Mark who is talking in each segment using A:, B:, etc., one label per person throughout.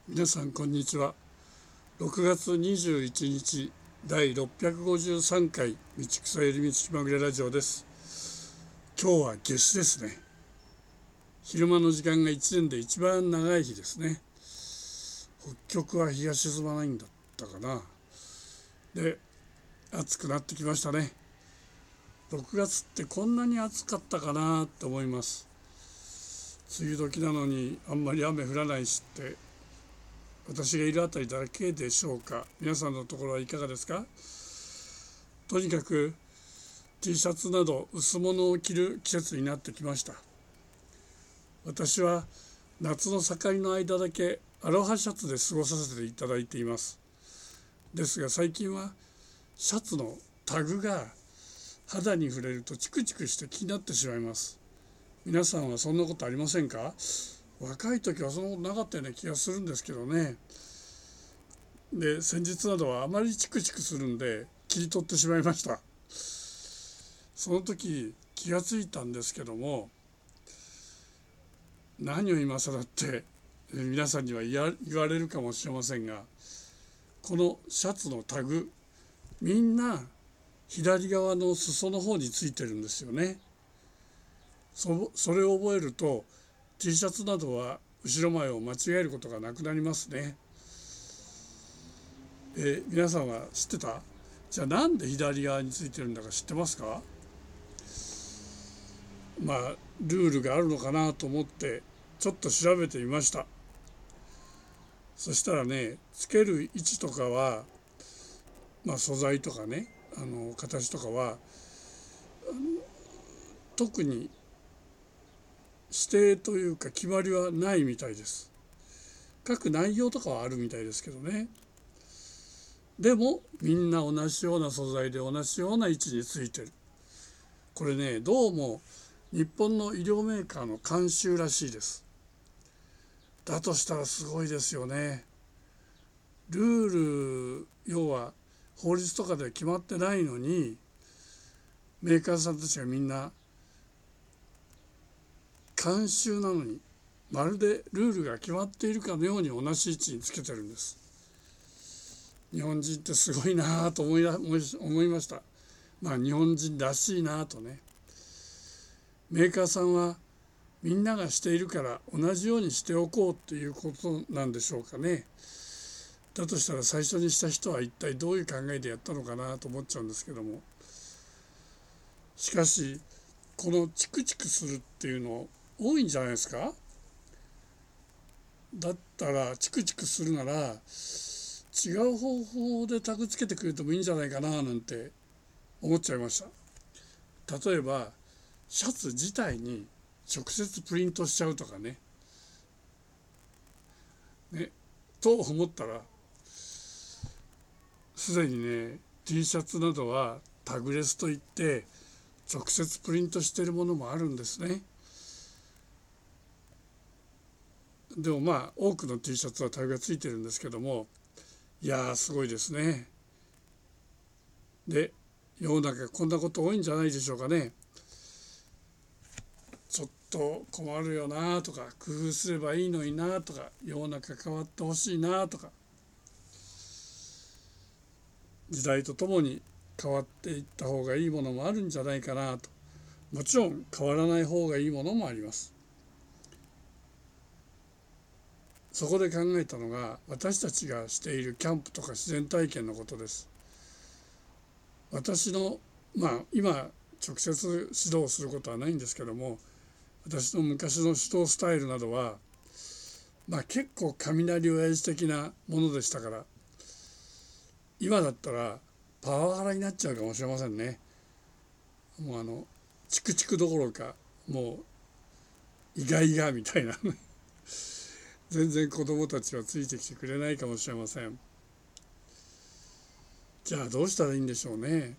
A: 皆さんこんにちは。6月21日第653回道草寄り道気まぐれラジオです。今日は夏至ですね。昼間の時間が1年で一番長い日ですね。北極は日が沈まないんだったかな。で、暑くなってきましたね。6月ってこんなに暑かったかなって思います。梅雨時なのにあんまり雨降らないしって私がいるあたりだけでしょうか。皆さんのところはいかがですか。とにかく T シャツなど薄物を着る季節になってきました。私は夏の盛りの間だけアロハシャツで過ごさせていただいています。ですが最近はシャツのタグが肌に触れるとチクチクして気になってしまいます。皆さんはそんなことありませんか。若い時はそんなことなかったような気がするんですけどね。で、先日などはあまりチクチクするんで切り取ってしまいました。その時気がついたんですけども、何を今更って皆さんには言われるかもしれませんが、このシャツのタグ、みんな左側の裾の方についてるんですよね。それを覚えると T シャツなどは後ろ前を間違えることがなくなりますね。皆さんは知ってた？じゃあなんで左側についてるんだか知ってますか？ルールがあるのかなと思ってちょっと調べてみました。そしたらね、つける位置とかは、素材とかね、形とかは特に指定というか決まりはないみたいです。書く内容とかはあるみたいですけどね。でもみんな同じような素材で同じような位置についてる。これね、どうも日本の医療メーカーの慣習らしいです。だとしたらすごいですよね。ルール、要は法律とかで決まってないのに、メーカーさんたちがみんな慣習なのに、まるでルールが決まっているかのように同じ位置につけてるんです。日本人ってすごいなと思いました。日本人らしいなとね。メーカーさんはみんながしているから同じようにしておこうということなんでしょうかね。だとしたら最初にした人は一体どういう考えでやったのかなと思っちゃうんですけども、しかしこのチクチクするっていうの多いんじゃないですか。だったらチクチクするなら違う方法でタグつけてくれてもいいんじゃないかななんて思っちゃいました。例えばシャツ自体に直接プリントしちゃうとかね。と思ったらすでにね T シャツなどはタグレスといって直接プリントしているものもあるんですね。でも多くの T シャツはタグがついてるんですけども、いやーすごいですね。で、世の中こんなこと多いんじゃないでしょうかね。ちょっと困るよなとか、工夫すればいいのになとか、世の中変わってほしいなとか、時代とともに変わっていった方がいいものもあるんじゃないかなと。もちろん変わらない方がいいものもあります。そこで考えたのが私たちがしているキャンプとか自然体験のことです。私の今直接指導することはないんですけども、私の昔の指導スタイルなどは結構雷親父的なものでしたから、今だったらパワハラになっちゃうかもしれませんね。もうチクチクどころかもうイガイガみたいな全然子どもたちはついてきてくれないかもしれません。じゃあどうしたらいいんでしょうね。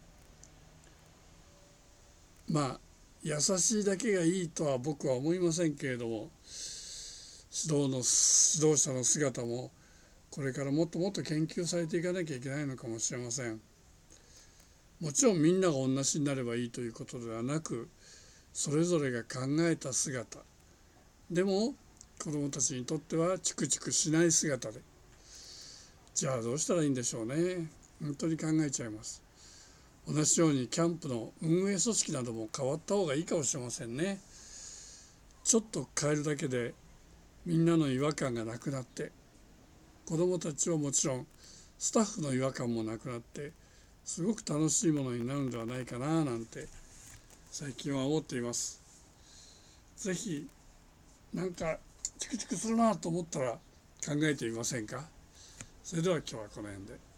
A: 優しいだけがいいとは僕は思いませんけれども、指導者の姿もこれからもっともっと研究されていかなきゃいけないのかもしれません。もちろんみんなが同じになればいいということではなく、それぞれが考えた姿でも子どもたちにとってはチクチクしない姿で、じゃあどうしたらいいんでしょうね。本当に考えちゃいます。同じようにキャンプの運営組織なども変わった方がいいかもしれませんね。ちょっと変えるだけでみんなの違和感がなくなって、子どもたちはもちろんスタッフの違和感もなくなって、すごく楽しいものになるのではないかななんて最近は思っています。ぜひなんかチクチクするなと思ったら考えてみませんか。それでは今日はこの辺で。